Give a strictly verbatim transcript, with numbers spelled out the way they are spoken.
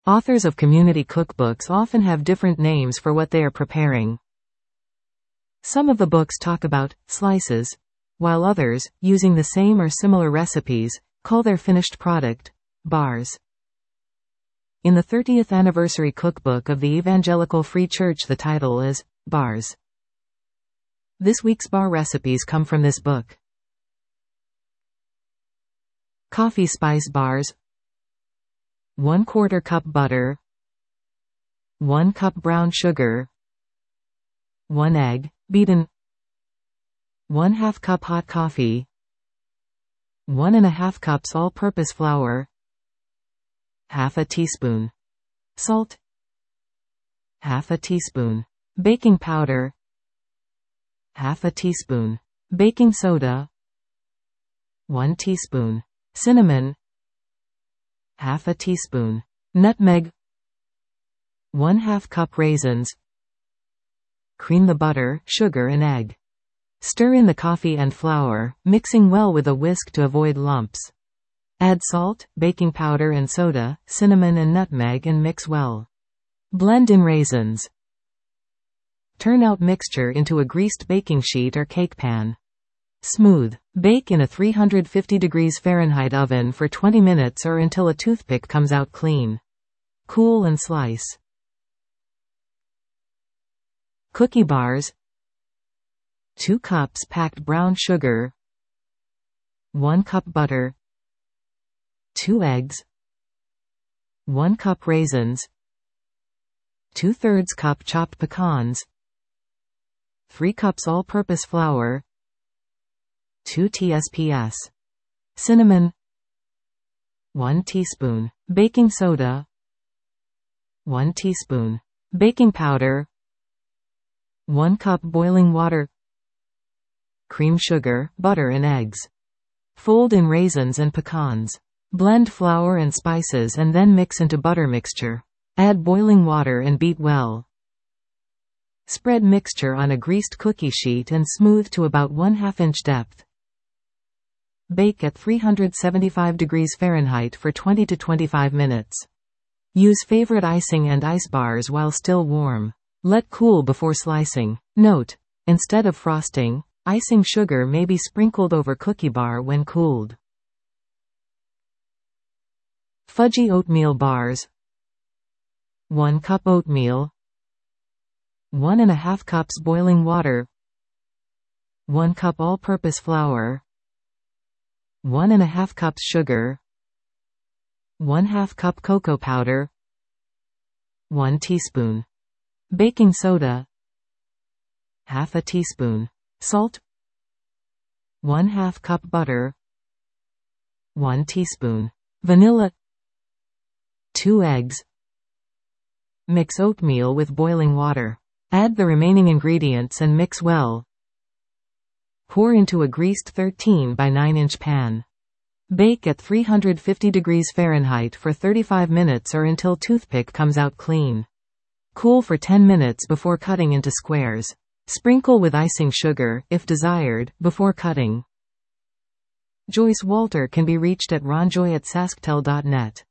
Authors of community cookbooks often have different names for what they are preparing. Some of the books talk about slices, while others, using the same or similar recipes, call their finished product bars. In the thirtieth anniversary cookbook of the Evangelical Free Church, the title is Bars. This week's bar recipes come from this book. Coffee spice bars. one quarter cup butter. one cup brown sugar. one egg, beaten. one half cup hot coffee. one and a half cups all-purpose flour. Half a teaspoon salt. Half a teaspoon baking powder. Half a teaspoon baking soda. one teaspoon cinnamon. Half a teaspoon nutmeg. one half cup raisins. Cream the butter, sugar and egg. Stir in the coffee and flour, mixing well with a whisk to avoid lumps. Add salt, baking powder and soda, cinnamon and nutmeg and mix well. Blend in raisins. Turn out mixture into a greased baking sheet or cake pan. Smooth. Bake in a three hundred fifty degrees Fahrenheit oven for twenty minutes or until a toothpick comes out clean. Cool and slice. Cookie bars. two cups packed brown sugar. one cup butter. two eggs. one cup raisins. two thirds cup chopped pecans. three cups all-purpose flour. two teaspoons cinnamon. one teaspoon baking soda. one teaspoon baking powder. one cup boiling water. Cream sugar, butter and eggs. Fold in raisins and pecans. Blend flour and spices and then mix into butter mixture. Add boiling water and beat well. Spread mixture on a greased cookie sheet and smooth to about one half inch depth. Bake at three hundred seventy-five degrees Fahrenheit for twenty to twenty-five minutes. Use favorite icing and ice bars while still warm. Let cool before slicing. Note: instead of frosting, icing sugar may be sprinkled over cookie bar when cooled. Fudgy oatmeal bars. one cup oatmeal. one and a half cups boiling water. one cup all-purpose flour. one and a half cups sugar. one half cup cocoa powder. one teaspoon baking soda. Half a teaspoon salt. one half cup butter. one teaspoon vanilla. two eggs. Mix oatmeal with boiling water. Add the remaining ingredients and mix well. Pour into a greased thirteen by nine inch pan. Bake at three hundred fifty degrees Fahrenheit for thirty-five minutes or until toothpick comes out clean. Cool for ten minutes before cutting into squares. Sprinkle with icing sugar, if desired, before cutting. Joyce Walter can be reached at ronjoy at sasktel dot net.